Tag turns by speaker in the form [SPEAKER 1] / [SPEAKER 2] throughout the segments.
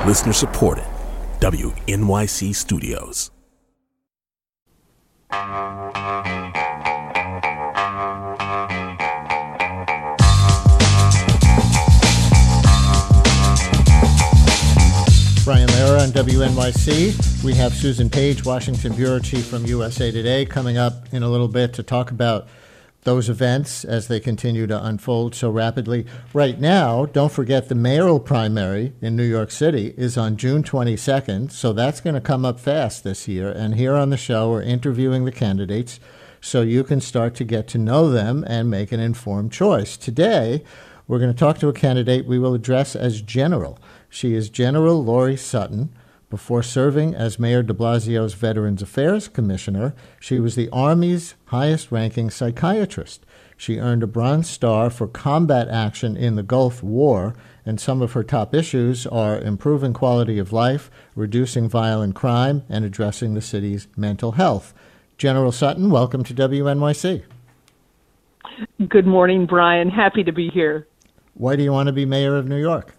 [SPEAKER 1] Listener supported. WNYC Studios.
[SPEAKER 2] Brian Lehrer on WNYC. We have Susan Page, Washington Bureau Chief from USA Today, coming up in a little bit to talk about those events as they continue to unfold so rapidly. Right now, don't forget the mayoral primary in New York City is on June 22nd, so that's going to come up fast this year. And here on the show, we're interviewing the candidates so you can start to get to know them and make an informed choice. Today, we're going to talk to a candidate we will address as General. She is General Laurie Sutton. Before serving as Mayor de Blasio's Veterans Affairs Commissioner, she was the Army's highest-ranking psychiatrist. She earned a Bronze Star for combat action in the Gulf War, and some of her top issues are improving quality of life, reducing violent crime, and addressing the city's mental health. General Sutton, welcome to WNYC.
[SPEAKER 3] Good morning, Brian. Happy to be here.
[SPEAKER 2] Why do you want to be mayor of New York?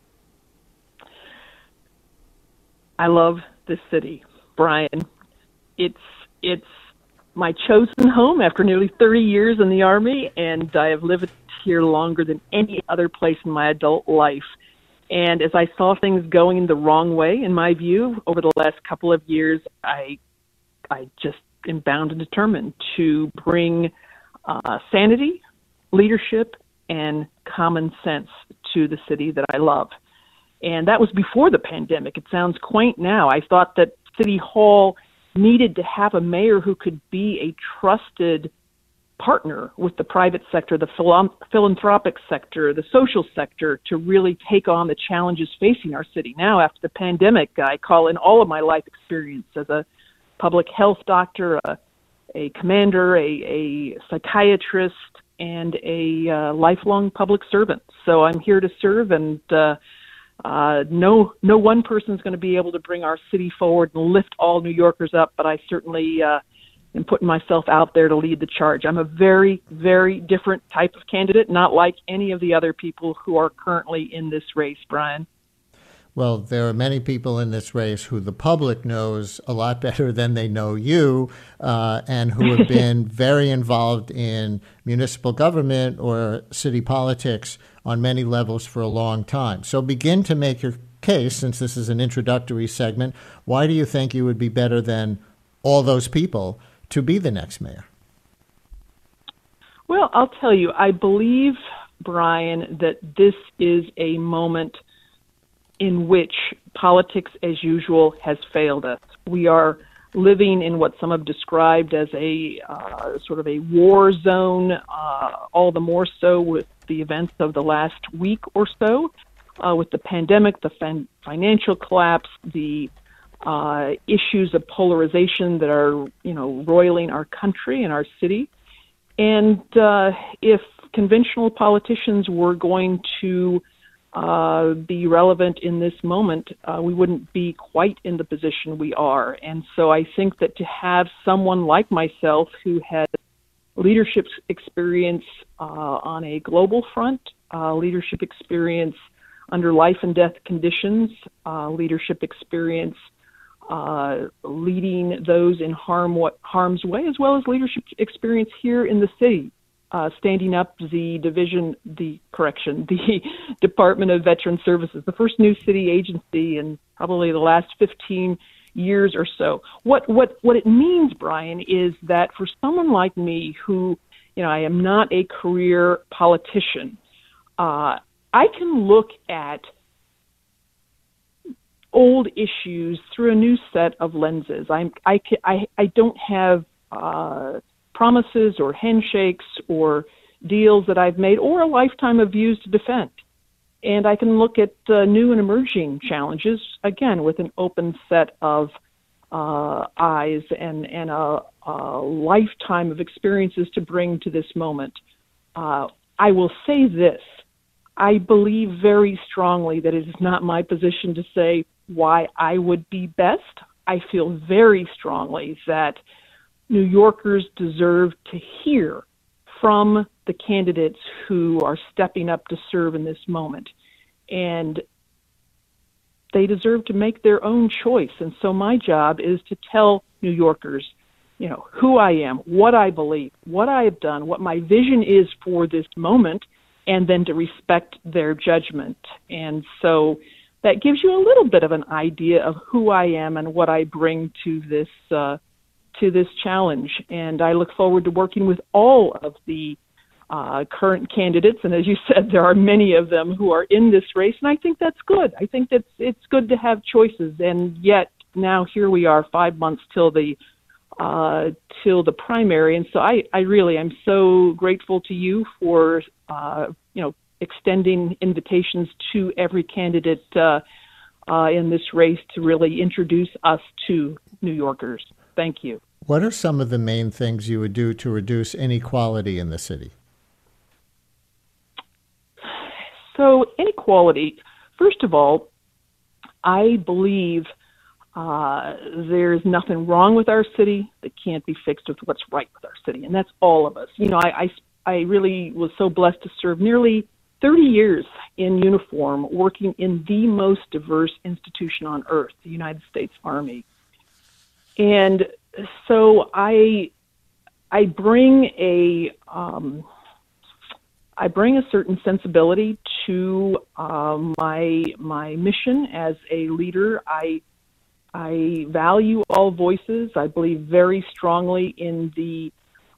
[SPEAKER 3] I love this city, Brian. It's my chosen home after nearly 30 years in the Army, and I have lived here longer than any other place in my adult life. And as I saw things going the wrong way, in my view, over the last couple of years, I just am bound and determined to bring sanity, leadership, and common sense to the city that I love. And that was before the pandemic. It sounds quaint now. I thought that City Hall needed to have a mayor who could be a trusted partner with the private sector, the philanthropic sector, the social sector, to really take on the challenges facing our city. Now, after the pandemic, I call in all of my life experience as a public health doctor, a commander, a psychiatrist, and a lifelong public servant. So I'm here to serve, and no one person is going to be able to bring our city forward and lift all New Yorkers up, but I certainly am putting myself out there to lead the charge. I'm a very, very different type of candidate, not like any of the other people who are currently in this race, Brian.
[SPEAKER 2] Well, there are many people in this race who the public knows a lot better than they know you, and who have been very involved in municipal government or city politics on many levels for a long time. So begin to make your case, since this is an introductory segment. Why do you think you would be better than all those people to be the next mayor?
[SPEAKER 3] Well, I'll tell you, I believe, Brian, that this is a moment in which politics as usual has failed us. We are living in what some have described as a sort of a war zone, all the more so with the events of the last week or so, with the pandemic, the financial collapse, the issues of polarization that are, roiling our country and our city. And if conventional politicians were going to be relevant in this moment, we wouldn't be quite in the position we are. And so I think that to have someone like myself who has leadership experience on a global front, leadership experience under life and death conditions, leadership experience leading those in harm's way, as well as leadership experience here in the city, standing up the Department of Veteran Services, the first new city agency in probably the last 15 years or so. What it means, Brian, is that for someone like me who, I am not a career politician, I can look at old issues through a new set of lenses. I don't have promises or handshakes or deals that I've made or a lifetime of views to defend. And I can look at new and emerging challenges, again, with an open set of eyes and a lifetime of experiences to bring to this moment. I will say this. I believe very strongly that it is not my position to say why I would be best. I feel very strongly that New Yorkers deserve to hear from the candidates who are stepping up to serve in this moment. And they deserve to make their own choice. And so my job is to tell New Yorkers, who I am, what I believe, what I have done, what my vision is for this moment, and then to respect their judgment. And so that gives you a little bit of an idea of who I am and what I bring to this challenge. And I look forward to working with all of the current candidates. And as you said, there are many of them who are in this race, and I think that's good. I think that it's good to have choices. And yet now here we are, 5 months till the primary. And so I really am so grateful to you for extending invitations to every candidate in this race to really introduce us to New Yorkers. Thank you.
[SPEAKER 2] What are some of the main things you would do to reduce inequality in the city?
[SPEAKER 3] So inequality, first of all, I believe there's nothing wrong with our city that can't be fixed with what's right with our city, and that's all of us. I really was so blessed to serve nearly 30 years in uniform, working in the most diverse institution on earth, the United States Army. And so I bring a certain sensibility to my mission as a leader. I value all voices. I believe very strongly in the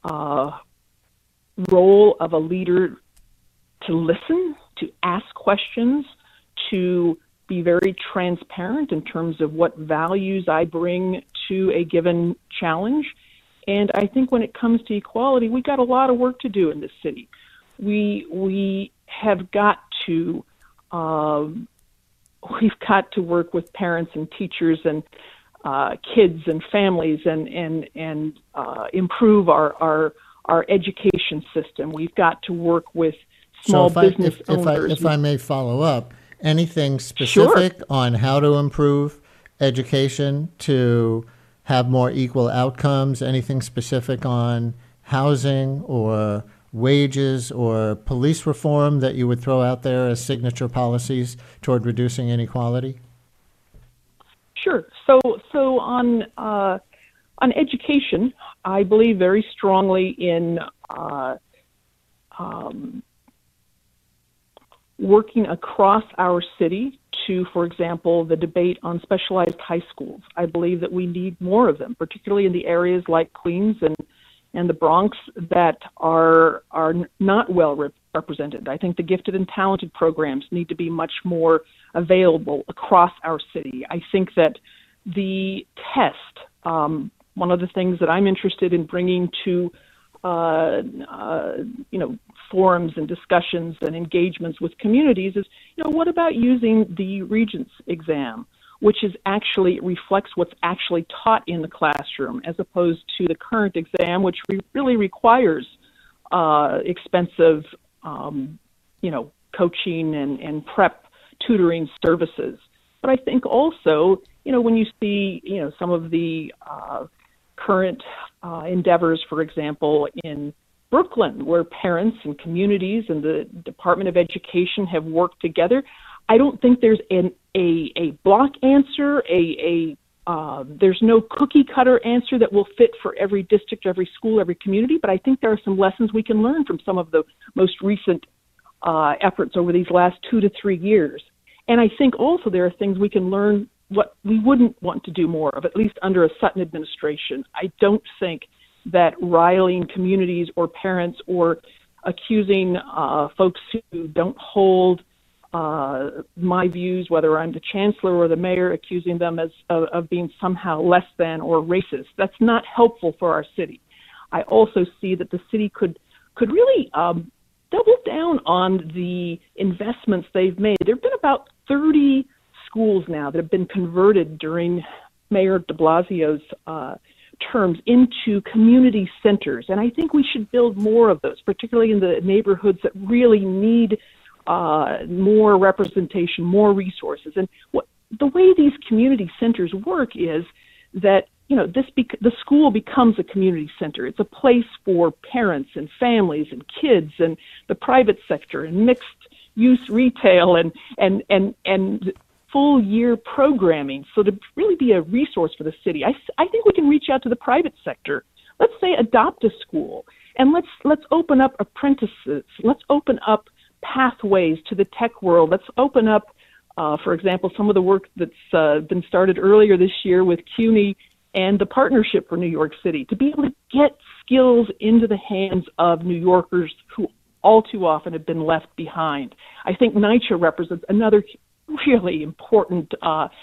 [SPEAKER 3] role of a leader to listen, to ask questions, to be very transparent in terms of what values I bring to a given challenge. And I think when it comes to equality, we got a lot of work to do in this city. We have got to we've got to work with parents and teachers and kids and families and improve our education system. We've got to work with small business owners.
[SPEAKER 2] If I may follow up, anything specific
[SPEAKER 3] Sure.
[SPEAKER 2] on how to improve education to have more equal outcomes? Anything specific on housing or wages or police reform that you would throw out there as signature policies toward reducing inequality?
[SPEAKER 3] Sure. So on education, I believe very strongly in working across our city to, for example, the debate on specialized high schools. I believe that we need more of them, particularly in the areas like Queens and the Bronx that are not well represented. I think the gifted and talented programs need to be much more available across our city. I think that the test, one of the things that I'm interested in bringing to forums and discussions and engagements with communities is, what about using the Regents exam, which is actually reflects what's actually taught in the classroom, as opposed to the current exam, which really requires expensive, coaching and prep tutoring services. But I think also, when you see, some of the current endeavors, for example, in Brooklyn, where parents and communities and the Department of Education have worked together, I don't think there's a block answer, there's no cookie cutter answer that will fit for every district, every school, every community, but I think there are some lessons we can learn from some of the most recent efforts over these last 2 to 3 years. And I think also there are things we can learn what we wouldn't want to do more of, at least under a Sutton administration. I don't think that riling communities or parents or accusing folks who don't hold my views, whether I'm the chancellor or the mayor, accusing them of being somehow less than or racist. That's not helpful for our city. I also see that the city could really double down on the investments they've made. There have been about 30 schools now that have been converted during Mayor de Blasio's terms into community centers. And I think we should build more of those, particularly in the neighborhoods that really need more representation, more resources. And the way these community centers work is that, the school becomes a community center. It's a place for parents and families and kids and the private sector and mixed use retail and full year programming, so to really be a resource for the city. I think we can reach out to the private sector. Let's say adopt a school, and let's open up apprentices. Let's open up pathways to the tech world. Let's open up, for example, some of the work that's been started earlier this year with CUNY and the Partnership for New York City, to be able to get skills into the hands of New Yorkers who all too often have been left behind. I think NYCHA represents another really important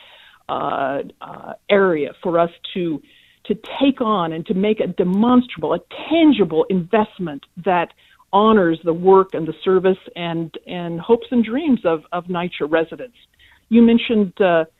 [SPEAKER 3] area for us to take on and to make a demonstrable, a tangible investment that honors the work and the service and hopes and dreams of NYCHA residents. You mentioned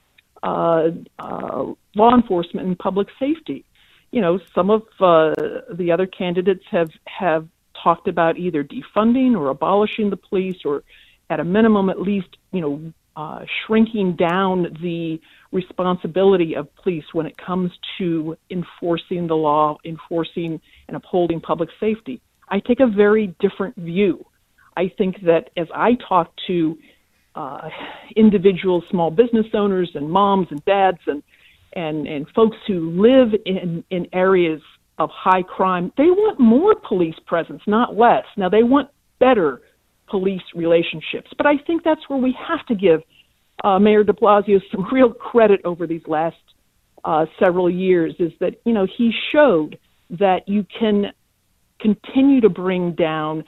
[SPEAKER 3] law enforcement and public safety. You know, some of the other candidates have talked about either defunding or abolishing the police, or at a minimum, at least, shrinking down the responsibility of police when it comes to enforcing the law, enforcing and upholding public safety. I take a very different view. I think that as I talk to individual small business owners and moms and dads and folks who live in areas of high crime, they want more police presence, not less. Now, they want better police relationships, but I think that's where we have to give Mayor de Blasio some real credit over these last several years, is that, he showed that you can continue to bring down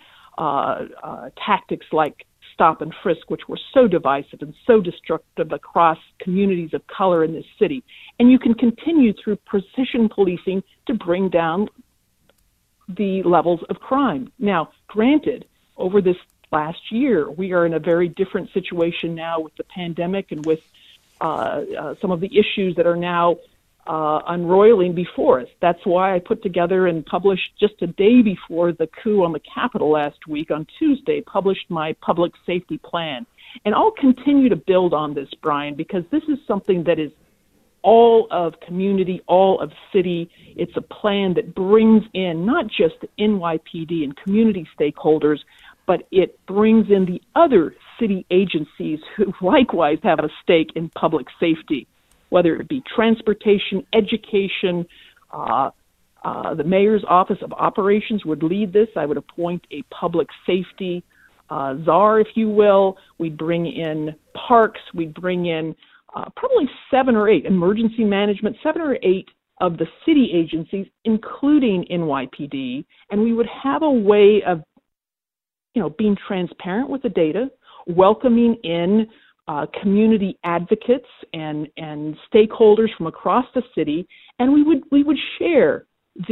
[SPEAKER 3] tactics like stop and frisk, which were so divisive and so destructive across communities of color in this city. And you can continue through precision policing to bring down the levels of crime. Now, granted, over this last year, we are in a very different situation now with the pandemic and with some of the issues that are now unroiling before us. That's why I put together and published just a day before the coup on the Capitol last week, on Tuesday, published my public safety plan. And I'll continue to build on this, Brian, because this is something that is all of community, all of city. It's a plan that brings in not just the NYPD and community stakeholders, but it brings in the other city agencies who likewise have a stake in public safety, whether it be transportation, education. The mayor's office of operations would lead this. I would appoint a public safety czar, if you will. We'd bring in parks. We'd bring in probably 7 or 8 emergency management, 7 or 8 of the city agencies, including NYPD. And we would have a way of, being transparent with the data, welcoming in community advocates and stakeholders from across the city, and we would share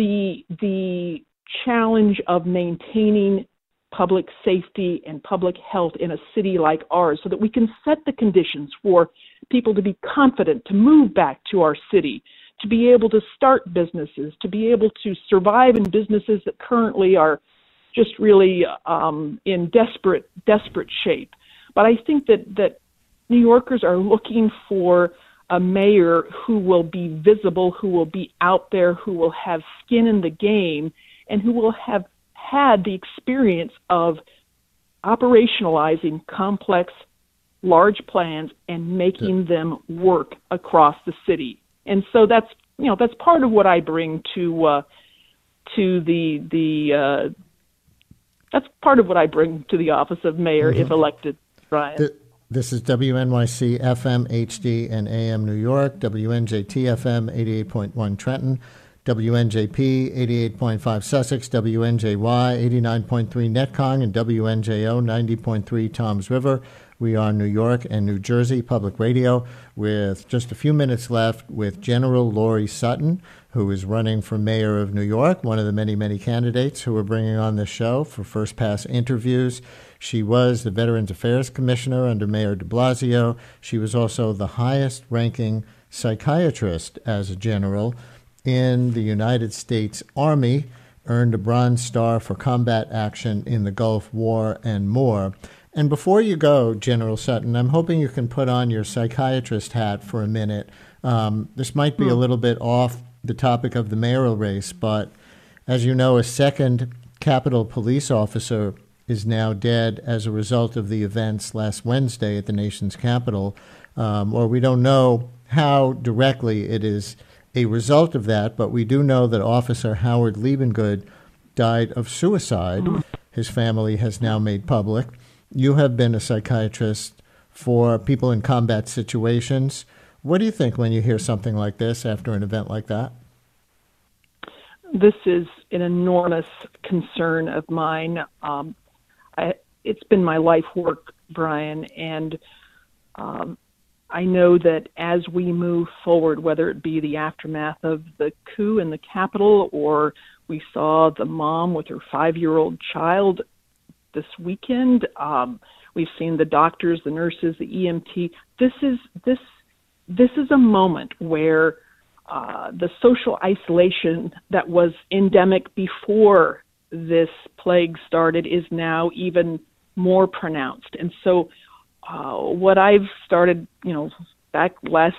[SPEAKER 3] the challenge of maintaining public safety and public health in a city like ours, so that we can set the conditions for people to be confident to move back to our city, to be able to start businesses, to be able to survive in businesses that currently are just really in desperate shape. But I think that New Yorkers are looking for a mayor who will be visible, who will be out there, who will have skin in the game, and who will have had the experience of operationalizing complex, large plans and making them work across the city. And so that's part of what I bring to that's part of what I bring to the office of mayor, if elected, Brian.
[SPEAKER 2] This is WNYC FM, HD, and AM New York, WNJT FM 88.1 Trenton, WNJP 88.5 Sussex, WNJY 89.3 Netcong, and WNJO 90.3 Toms River. We are New York and New Jersey Public Radio, with just a few minutes left with General Laurie Sutton, who is running for mayor of New York, one of the many, many candidates who we're bringing on this show for first pass interviews. She was the Veterans Affairs Commissioner under Mayor de Blasio. She was also the highest ranking psychiatrist as a general in the United States Army, earned a Bronze Star for combat action in the Gulf War, and more. And before you go, General Sutton, I'm hoping you can put on your psychiatrist hat for a minute. This might be a little bit off the topic of the mayoral race, but as you know, a second Capitol police officer is now dead as a result of the events last Wednesday at the nation's capital, or we don't know how directly it is a result of that, but we do know that Officer Howard Liebengood died of suicide. His family has now made public. You have been a psychiatrist for people in combat situations. What do you think when you hear something like this after an event like that?
[SPEAKER 3] This is an enormous concern of mine. It's been my life work, Brian, and I know that as we move forward, whether it be the aftermath of the coup in the Capitol, or we saw the mom with her 5-year-old child this weekend, we've seen the doctors, the nurses, the EMT. This is a moment where the social isolation that was endemic before this plague started is now even more pronounced. And so what I've started, back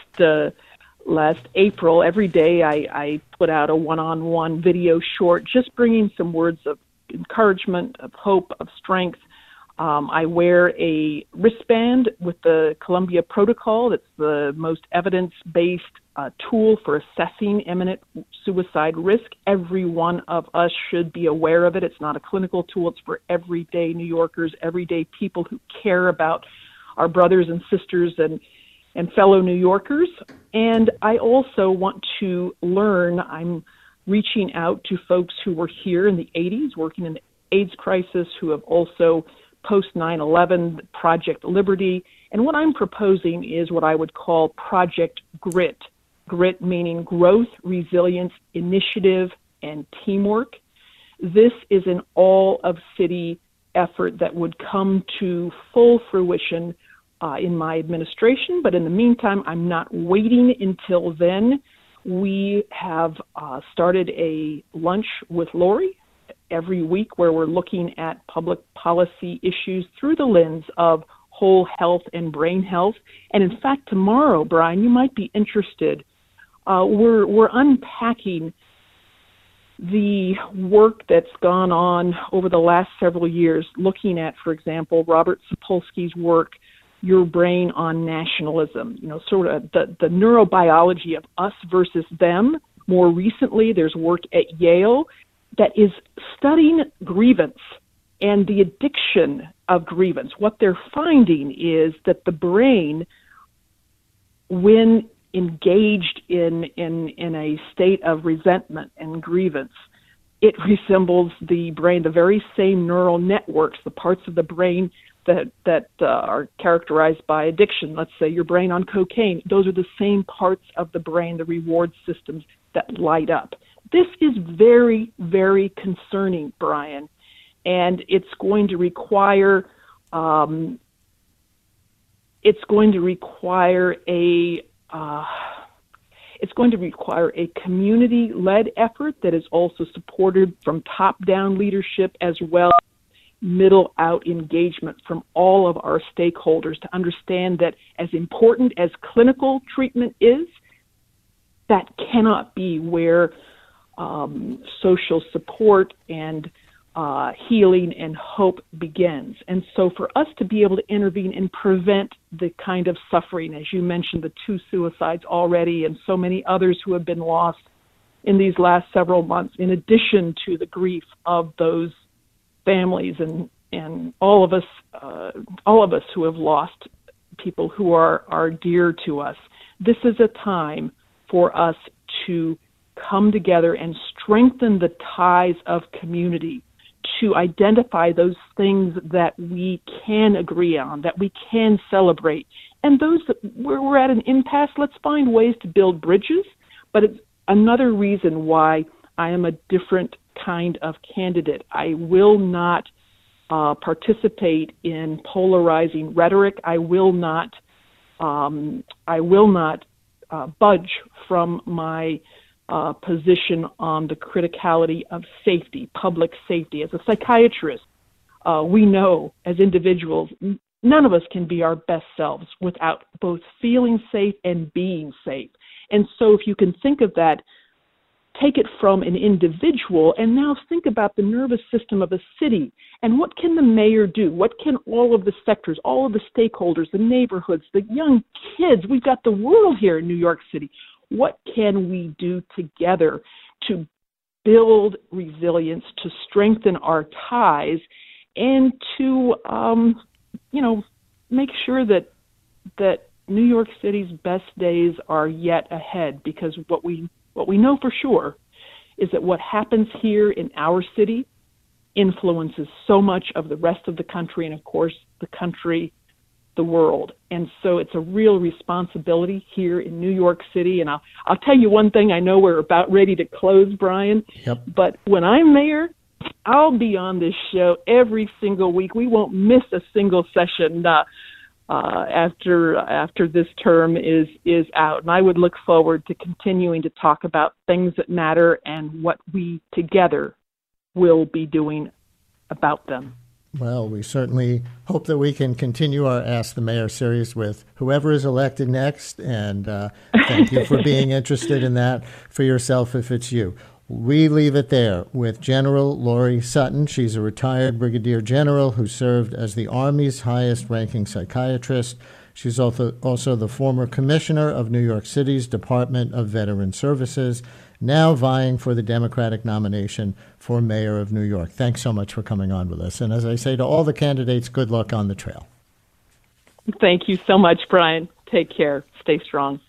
[SPEAKER 3] last April, every day I put out a one-on-one video short, just bringing some words of encouragement, of hope, of strength. I wear a wristband with the Columbia Protocol. That's the most evidence-based tool for assessing imminent suicide risk. Every one of us should be aware of it. It's not a clinical tool. It's for everyday New Yorkers, everyday people who care about our brothers and sisters and fellow New Yorkers. And I also want to learn. I'm reaching out to folks who were here in the 80s, working in the AIDS crisis, who have also post 9/11 Project Liberty. And what I'm proposing is what I would call Project Grit. Grit meaning growth, resilience, initiative, and teamwork. This is an all-of-city effort that would come to full fruition in my administration. But in the meantime, I'm not waiting until then. We have started a lunch with Lori every week where we're looking at public policy issues through the lens of whole health and brain health. And in fact, tomorrow, Brian, you might be interested. We're unpacking the work that's gone on over the last several years, looking at, for example, Robert Sapolsky's work, Your Brain on Nationalism, sort of the neurobiology of us versus them. More recently, there's work at Yale that is studying grievance and the addiction of grievance. What they're finding is that the brain, when engaged in a state of resentment and grievance, it resembles the brain, the very same neural networks, the parts of the brain that are characterized by addiction. Let's say your brain on cocaine. Those are the same parts of the brain, the reward systems that light up. This is very, very concerning, Brian, and it's going to require a community-led effort that is also supported from top-down leadership as well as middle-out engagement from all of our stakeholders to understand that as important as clinical treatment is, that cannot be where social support and healing and hope begins. And so for us to be able to intervene and prevent the kind of suffering, as you mentioned, the 2 suicides already and so many others who have been lost in these last several months, in addition to the grief of those families and all of us who have lost people who are dear to us. This is a time for us to come together and strengthen the ties of community, to identify those things that we can agree on, that we can celebrate. And those that we're at an impasse, let's find ways to build bridges. But it's another reason why I am a different kind of candidate. I will not participate in polarizing rhetoric. I will not budge from my position on the criticality of safety, public safety. As a psychiatrist, we know as individuals, none of us can be our best selves without both feeling safe and being safe. And so if you can think of that take it from an individual and now think about the nervous system of a city. And what can the mayor do? What can all of the sectors, all of the stakeholders, the neighborhoods, the young kids? We've got the world here in New York City. What can we do together to build resilience, to strengthen our ties, and to, make sure that New York City's best days are yet ahead? Because what we know for sure is that what happens here in our city influences so much of the rest of the country and, of course, the world. And so it's a real responsibility here in New York City. And I'll tell you one thing. I know we're about ready to close, Brian.
[SPEAKER 2] Yep. But
[SPEAKER 3] when I'm mayor, I'll be on this show every single week. We won't miss a single session after this term is out. And I would look forward to continuing to talk about things that matter and what we together will be doing about them.
[SPEAKER 2] Well, we certainly hope that we can continue our Ask the Mayor series with whoever is elected next. And thank you for being interested in that for yourself if it's you. We leave it there with General Lori Sutton. She's a retired brigadier general who served as the Army's highest-ranking psychiatrist. She's also the former commissioner of New York City's Department of Veteran Services, now vying for the Democratic nomination for mayor of New York. Thanks so much for coming on with us. And as I say to all the candidates, good luck on the trail.
[SPEAKER 3] Thank you so much, Brian. Take care. Stay strong.